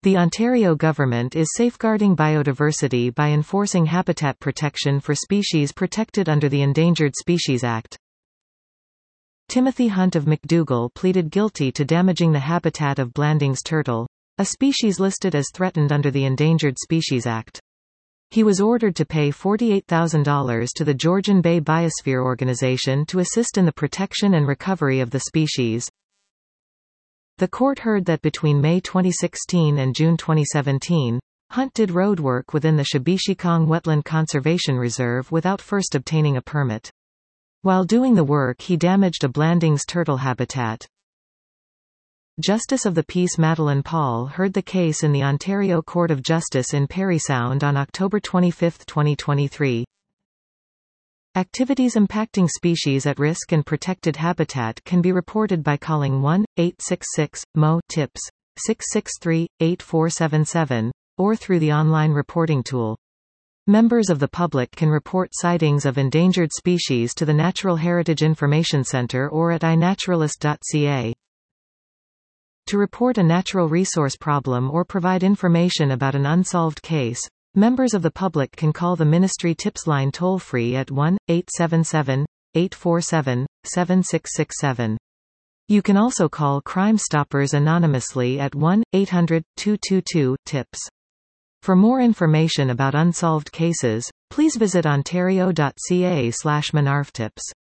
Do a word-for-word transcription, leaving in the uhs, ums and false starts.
The Ontario government is safeguarding biodiversity by enforcing habitat protection for species protected under the Endangered Species Act. Timothy Hunt of McDougall pleaded guilty to damaging the habitat of Blanding's turtle, a species listed as threatened under the Endangered Species Act. He was ordered to pay forty-eight thousand dollars to the Georgian Bay Biosphere Organization to assist in the protection and recovery of the species. The court heard that between May twenty sixteen and June twenty seventeen, Hunt did road work within the Shabishikong Wetland Conservation Reserve without first obtaining a permit. While doing the work, he damaged a Blanding's turtle habitat. Justice of the Peace Madeleine Paul heard the case in the Ontario Court of Justice in Parry Sound on October twenty-fifth, twenty twenty-three. Activities impacting species at risk and protected habitat can be reported by calling one eight six six M O TIPS six six three, eight four seven seven, or through the online reporting tool. Members of the public can report sightings of endangered species to the Natural Heritage Information Centre or at i naturalist dot c a. To report a natural resource problem or provide information about an unsolved case, members of the public can call the Ministry Tips line toll-free at one eight seven seven, eight four seven, seven six six seven. You can also call Crime Stoppers anonymously at one eight hundred, two two two, TIPS. For more information about unsolved cases, please visit ontario dot c a slash manarvtips.